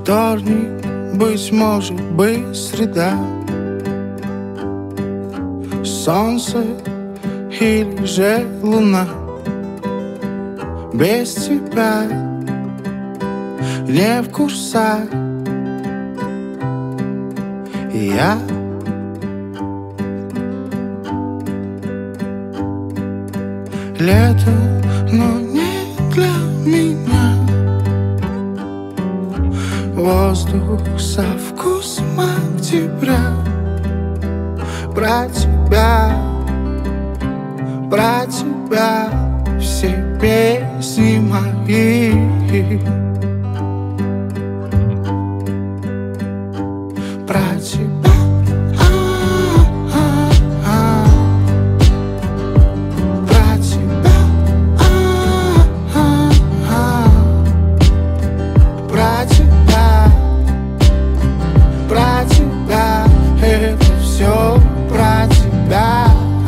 Вторник, быть может, быть среда. Солнце или же луна. Без тебя не в курсах. И я лето, но не для меня. Воздух со вкусом октября. Про тебя все песни мои. Про тебя. Про тебя. Про тебя. Про тебя. Это все про тебя.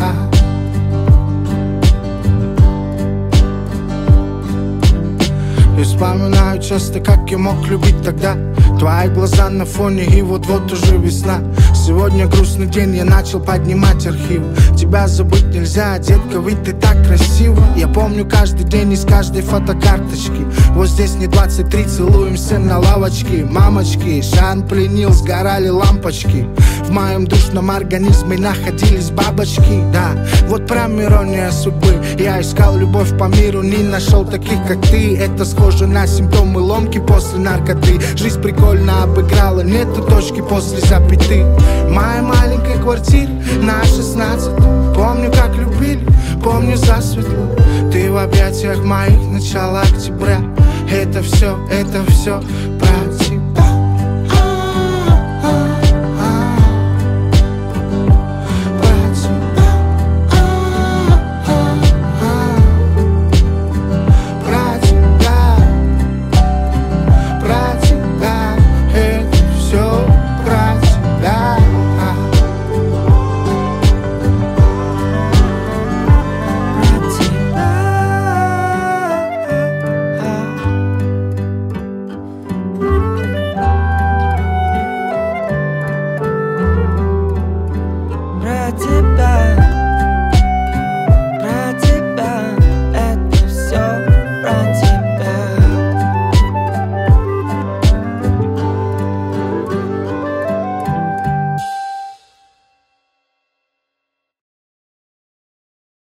И вспоминаю часто, как я мог любить тогда. Твои глаза на фоне, и вот-вот уже весна. Сегодня грустный день, я начал поднимать архив. Тебя забыть нельзя, детка, ведь ты так красива. Я помню каждый день из каждой фотокарточки. Вот здесь не 23, целуемся на лавочке. Мамочки, Шан пленил, сгорали лампочки. В моем душном организме находились бабочки. Да, вот прям ирония судьбы. Я искал любовь по миру, не нашел таких, как ты. Это схоже на симптомы ломки после наркоты. Жизнь прикольно обыграла, нету точки после запяты. Моя маленькая квартира на 16. Помню, как любили, помню засветло. Ты в объятиях моих, начало октября. Это все про тебя.